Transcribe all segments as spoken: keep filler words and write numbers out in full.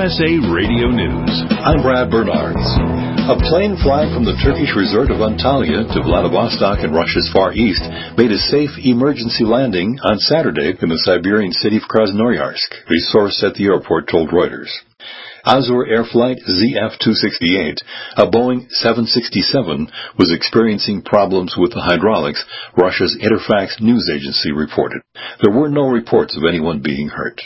S A Radio News. I'm Brad Bernards. A plane flying from the Turkish resort of Antalya to Vladivostok in Russia's Far East made a safe emergency landing on Saturday in the Siberian city of Krasnoyarsk, a source at the airport told Reuters. Azur Air Flight Z F two sixty-eight, a Boeing seven sixty-seven, was experiencing problems with the hydraulics, Russia's Interfax news agency reported. There were no reports of anyone being hurt.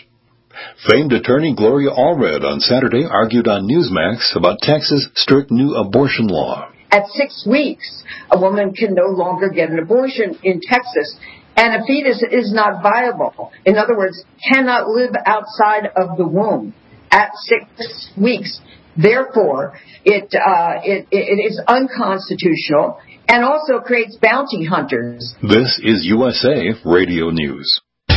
Famed attorney Gloria Allred on Saturday argued on Newsmax about Texas' strict new abortion law. At six weeks, a woman can no longer get an abortion in Texas, and a fetus is not viable. In other words, cannot live outside of the womb at six weeks. Therefore, it, uh, it, it is unconstitutional and also creates bounty hunters. This is U S A Radio News.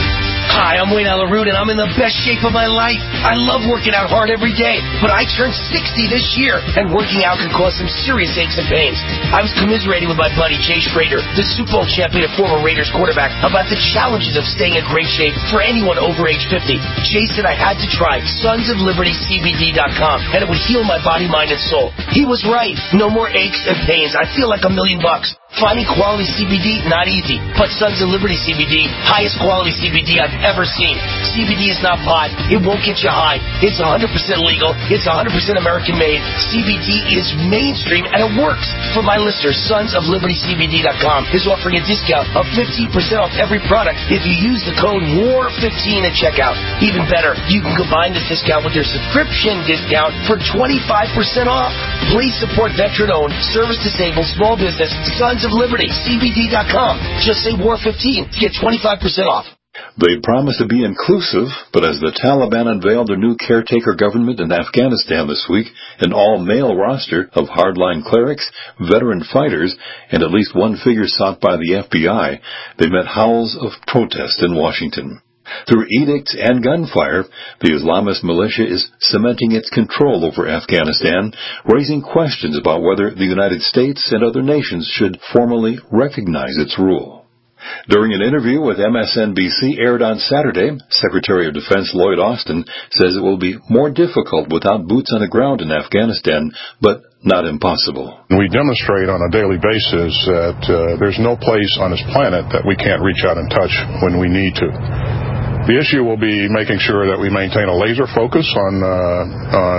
Hi, I'm Wayne Alaroot, and I'm in the best shape of my life. I love working out hard every day, but I turned sixty this year, and working out can cause some serious aches and pains. I was commiserating with my buddy Jay Schrader, the Super Bowl champion and former Raiders quarterback, about the challenges of staying in great shape for anyone over age fifty. Jay said I had to try Sons of Liberty C B D dot com, and it would heal my body, mind, and soul. He was right. No more aches and pains. I feel like a million bucks. Finding quality C B D, not easy. But Sons of Liberty C B D, highest quality C B D I've ever seen. C B D is not pot. It won't get you high. It's one hundred percent legal. It's one hundred percent American made. C B D is mainstream, and it works. For my listeners, Sons of Liberty C B D dot com is offering a discount of fifteen percent off every product if you use the code W A R fifteen at checkout. Even better, you can combine this discount with their subscription discount for twenty-five percent off. Please support veteran-owned, service-disabled, small business, Sons of Liberty, C B D dot com. Just say W A R fifteen to get twenty-five percent off. They promised to be inclusive, but as the Taliban unveiled their new caretaker government in Afghanistan this week, an all-male roster of hardline clerics, veteran fighters, and at least one figure sought by the F B I, they met howls of protest in Washington. Through edicts and gunfire, the Islamist militia is cementing its control over Afghanistan, raising questions about whether the United States and other nations should formally recognize its rule. During an interview with M S N B C aired on Saturday, Secretary of Defense Lloyd Austin says it will be more difficult without boots on the ground in Afghanistan, but not impossible. We demonstrate on a daily basis that uh, there's no place on this planet that we can't reach out and touch when we need to. The issue will be making sure that we maintain a laser focus on uh, on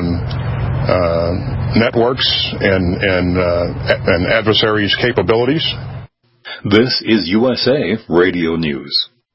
uh, networks and and, uh, and adversaries' capabilities. This is U S A Radio News.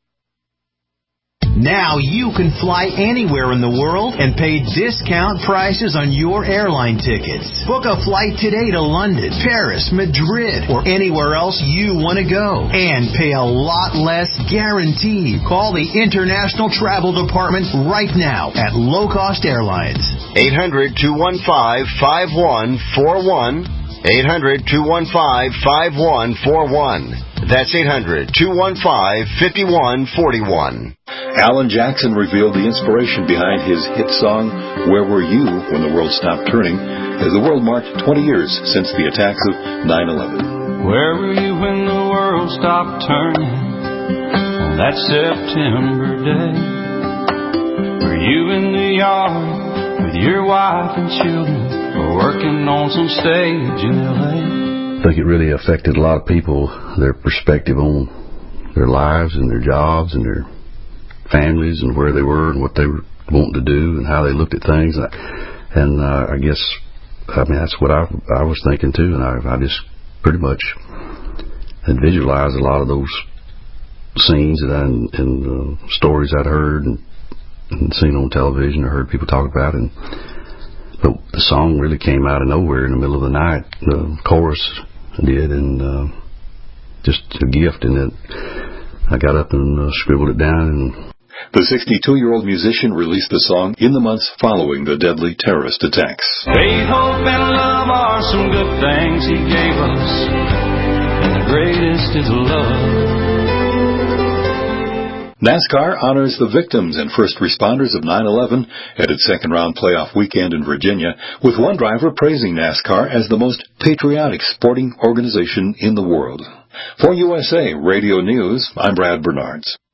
Now you can fly anywhere in the world and pay discount prices on your airline tickets. Book a flight today to London, Paris, Madrid, or anywhere else you want to go. And pay a lot less guaranteed. Call the International Travel Department right now at Low Cost Airlines. eight hundred, two one five, five one four one. eight hundred, two one five, five one four one. That's eight hundred, two one five, five one four one. Alan Jackson revealed the inspiration behind his hit song, Where Were You When the World Stopped Turning, as the world marked twenty years since the attacks of nine eleven. Where were you when the world stopped turning on that September day? Were you in the yard with your wife and children, or working on some stage in L A? I think it really affected a lot of people, their perspective on their lives and their jobs and their families and where they were and what they were wanting to do and how they looked at things. And uh, I guess, I mean, that's what I I was thinking too. And I, I just pretty much had visualized a lot of those scenes that I, and, and uh, stories I'd heard and, and seen on television or heard people talk about. And but the song really came out of nowhere in the middle of the night. The chorus did, and uh, just a gift. And it, I got up and uh, scribbled it down. And the sixty-two-year-old musician released the song in the months following the deadly terrorist attacks. Faith, hope, and love are some good things He gave us, and the greatest is love. NASCAR honors the victims and first responders of nine eleven at its second-round playoff weekend in Virginia, with one driver praising NASCAR as the most patriotic sporting organization in the world. For U S A Radio News, I'm Brad Bernards.